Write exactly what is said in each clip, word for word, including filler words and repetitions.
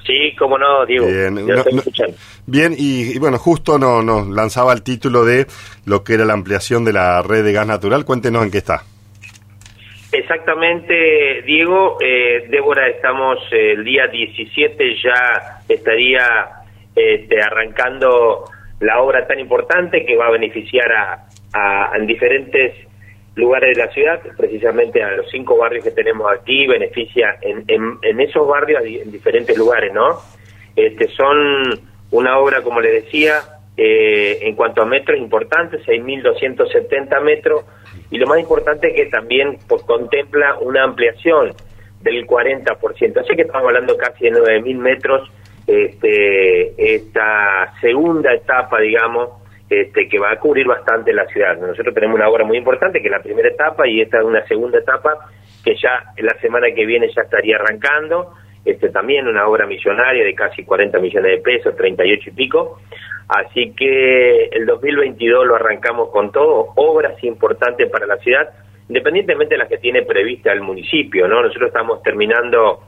Sí, cómo no, Diego. Bien, ya no, estoy no, escuchando. Bien, y, y bueno, justo nos no, lanzaba el título de lo que era la ampliación de la red de gas natural. Cuéntenos en qué está. Exactamente, Diego. Eh, Débora, estamos eh, el día diecisiete, ya estaría este, arrancando la obra tan importante que va a beneficiar a, a, a en diferentes lugares de la ciudad, precisamente a los cinco barrios que tenemos aquí, beneficia en, en, en esos barrios en diferentes lugares, ¿no? Este, son una obra, como le decía, eh, en cuanto a metros importantes, seis mil doscientos setenta metros, y lo más importante es que también pues, contempla una ampliación del cuarenta por ciento, así que estamos hablando casi de nueve mil metros, este, esta segunda etapa, digamos, Este, que va a cubrir bastante la ciudad. Nosotros tenemos una obra muy importante, que es la primera etapa, y esta es una segunda etapa, que ya la semana que viene ya estaría arrancando, este también una obra millonaria de casi cuarenta millones de pesos, treinta y ocho y pico, así que el dos mil veintidós lo arrancamos con todo, obras importantes para la ciudad, independientemente de las que tiene prevista el municipio, ¿no? Nosotros estamos terminando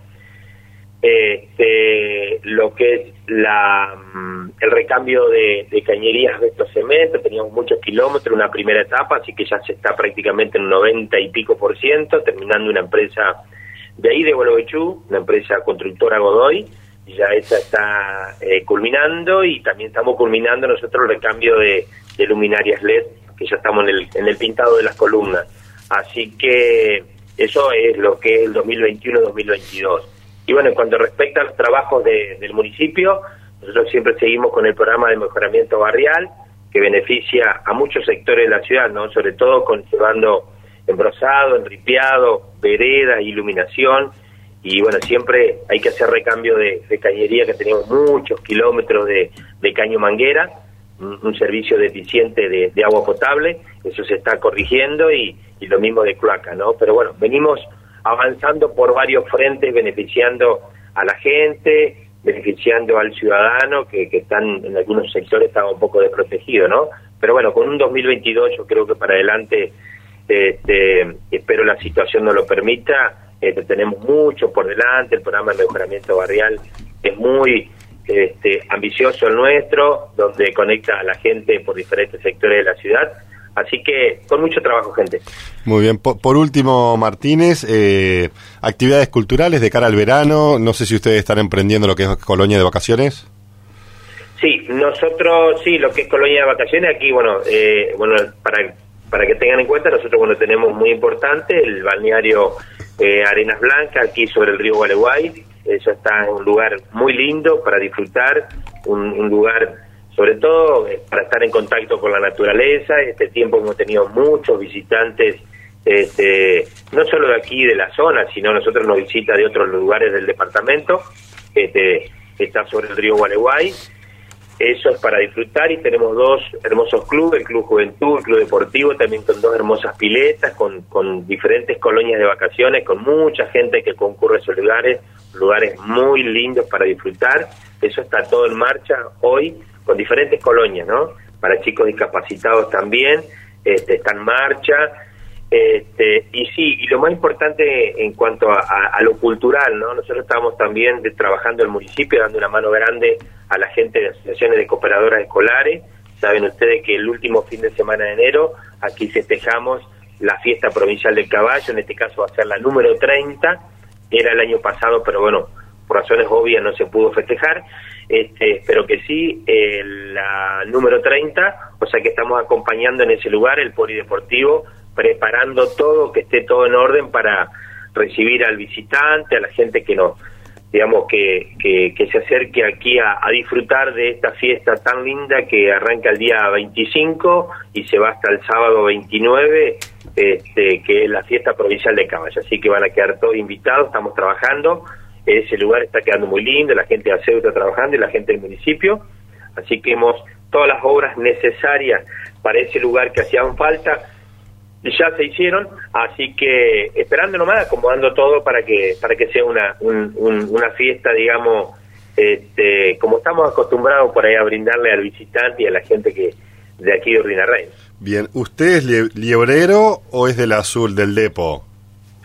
Este, lo que es la el recambio de, de cañerías de estos cementos, teníamos muchos kilómetros, una primera etapa, así que ya se está prácticamente en un noventa y pico por ciento, terminando una empresa de ahí de Gualeguaychú, una empresa constructora Godoy, y ya esa está eh, culminando, y también estamos culminando nosotros el recambio de, de luminarias L E D, que ya estamos en el, en el pintado de las columnas, así que eso es lo que es el dos mil veintiuno dos mil veintidós. Y bueno, en cuanto respecta a los trabajos de, del municipio, nosotros siempre seguimos con el programa de mejoramiento barrial, que beneficia a muchos sectores de la ciudad, ¿no? Sobre todo conllevando embrozado, enripiado, veredas, iluminación, y bueno, siempre hay que hacer recambio de, de cañería, que tenemos muchos kilómetros de, de caño manguera, un, un servicio deficiente de, de agua potable, eso se está corrigiendo, y, y lo mismo de cloaca, ¿no? Pero bueno, venimos avanzando por varios frentes, beneficiando a la gente, beneficiando al ciudadano, que, que están en algunos sectores están un poco desprotegidos, ¿no? Pero bueno, con un dos mil veintidós yo creo que para adelante, este, espero la situación nos lo permita, este, tenemos mucho por delante, el programa de mejoramiento barrial es muy este, ambicioso el nuestro, donde conecta a la gente por diferentes sectores de la ciudad. Así que con mucho trabajo, gente. Muy bien. Por, por último, Martínez, eh, actividades culturales de cara al verano. No sé si ustedes están emprendiendo lo que es Colonia de Vacaciones. Sí, nosotros, sí, lo que es Colonia de Vacaciones, aquí, bueno, eh, bueno para para que tengan en cuenta, nosotros, bueno, tenemos muy importante el balneario eh, Arenas Blancas, aquí sobre el río Gualeguay. Eso está en un lugar muy lindo para disfrutar, un, un lugar sobre todo para estar en contacto con la naturaleza. Este tiempo hemos tenido muchos visitantes, este, no solo de aquí, de la zona, sino nosotros nos visita de otros lugares del departamento. Este, está sobre el río Gualeguay. Eso es para disfrutar, y tenemos dos hermosos clubes, el Club Juventud, el Club Deportivo, también con dos hermosas piletas, con, con diferentes colonias de vacaciones, con mucha gente que concurre a esos lugares, lugares muy lindos para disfrutar. Eso está todo en marcha hoy, con diferentes colonias, ¿no? Para chicos discapacitados también, este, está en marcha, este, y sí, y lo más importante en cuanto a, a, a lo cultural, ¿no? Nosotros estamos también de, trabajando en el municipio, dando una mano grande a la gente de asociaciones de cooperadoras escolares. Saben ustedes que el último fin de semana de enero, aquí festejamos la fiesta provincial del caballo, en este caso va a ser la número treinta, era el año pasado, pero bueno, por razones obvias no se pudo festejar, este, espero que sí, eh, la número treinta, o sea que estamos acompañando en ese lugar el polideportivo, preparando todo, que esté todo en orden para recibir al visitante, a la gente que nos, digamos, que, que, que se acerque aquí a, a disfrutar de esta fiesta tan linda que arranca el día veinticinco y se va hasta el sábado veintinueve, este, que es la fiesta provincial de caballo, así que van a quedar todos invitados, estamos trabajando. Ese lugar está quedando muy lindo, la gente de Aseo está trabajando y la gente del municipio, así que hemos todas las obras necesarias para ese lugar que hacían falta, ya se hicieron, así que esperando nomás, acomodando todo para que para que sea una un, un, una fiesta, digamos, este, como estamos acostumbrados por ahí a brindarle al visitante y a la gente que de aquí de Rinarrey. Bien, ¿usted es liebrero o es del azul, del Depo?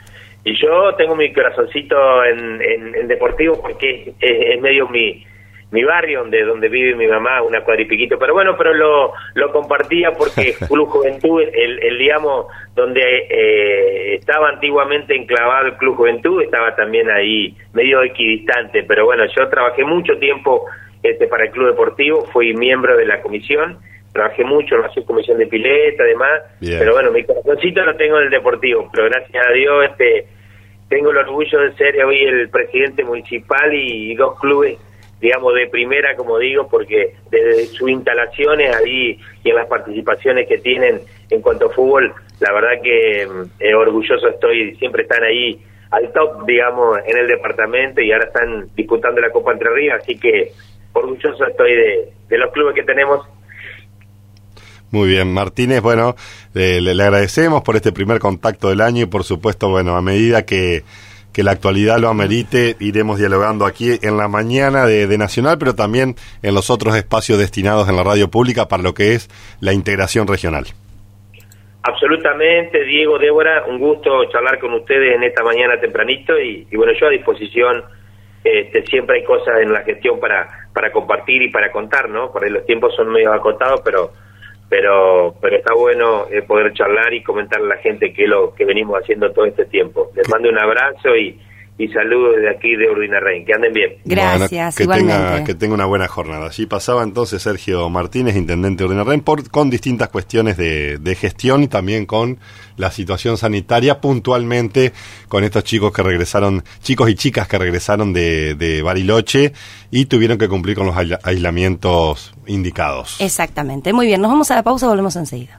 Y yo tengo mi corazoncito en, en, en Deportivo porque es, es medio mi mi barrio donde donde vive mi mamá, una cuadra y piquito, pero bueno, pero lo lo compartía porque Club Juventud, el, el digamos, donde eh, estaba antiguamente enclavado el Club Juventud, estaba también ahí medio equidistante, pero bueno, yo trabajé mucho tiempo este para el Club Deportivo, fui miembro de la comisión, trabajé mucho en la subcomisión de pileta, además, yeah. Pero bueno, mi corazoncito lo tengo en el Deportivo, pero gracias a Dios este tengo el orgullo de ser hoy el presidente municipal y, y dos clubes, digamos, de primera, como digo, porque desde sus instalaciones ahí y en las participaciones que tienen en cuanto a fútbol, la verdad que eh, orgulloso estoy, siempre están ahí al top, digamos, en el departamento y ahora están disputando la Copa Entre Ríos, así que orgulloso estoy de, de los clubes que tenemos. Muy bien, Martínez, bueno, eh, le, le agradecemos por este primer contacto del año y por supuesto, bueno, a medida que, que la actualidad lo amerite, iremos dialogando aquí en la mañana de, de Nacional, pero también en los otros espacios destinados en la radio pública para lo que es la integración regional. Absolutamente, Diego, Débora, un gusto charlar con ustedes en esta mañana tempranito y, y bueno, yo a disposición, este, siempre hay cosas en la gestión para, para compartir y para contar, ¿no? Por ahí los tiempos son medio acotados, pero... pero pero está bueno eh, poder charlar y comentarle a la gente que es lo que venimos haciendo todo este tiempo. Les mando un abrazo y, y saludos desde aquí de Urdinarrain. Que anden bien. Gracias, bueno, que igualmente. Tenga, que tenga una buena jornada. Allí pasaba entonces Sergio Martínez, intendente de Urdinarrain, por con distintas cuestiones de, de gestión y también con la situación sanitaria, puntualmente con estos chicos que regresaron, chicos y chicas que regresaron de, de Bariloche y tuvieron que cumplir con los aislamientos indicados. Exactamente. Muy bien, nos vamos a la pausa, volvemos enseguida.